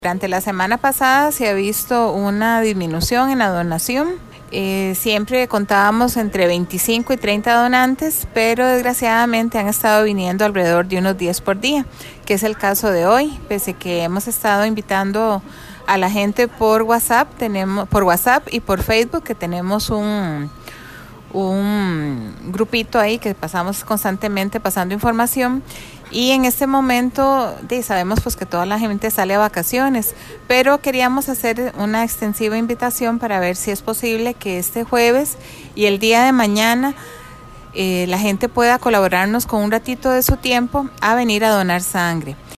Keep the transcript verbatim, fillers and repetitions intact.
Durante la semana pasada se ha visto una disminución en la donación. Eh, siempre contábamos entre veinticinco y treinta donantes, pero desgraciadamente han estado viniendo alrededor de unos diez por día, que es el caso de hoy. Pese que hemos estado invitando a la gente por WhatsApp, tenemos por WhatsApp y por Facebook, que tenemos un un grupito ahí que pasamos constantemente pasando información, y en este momento de, sabemos pues que toda la gente sale a vacaciones, pero queríamos hacer una extensiva invitación para ver si es posible que este jueves y el día de mañana eh, la gente pueda colaborarnos con un ratito de su tiempo a venir a donar sangre.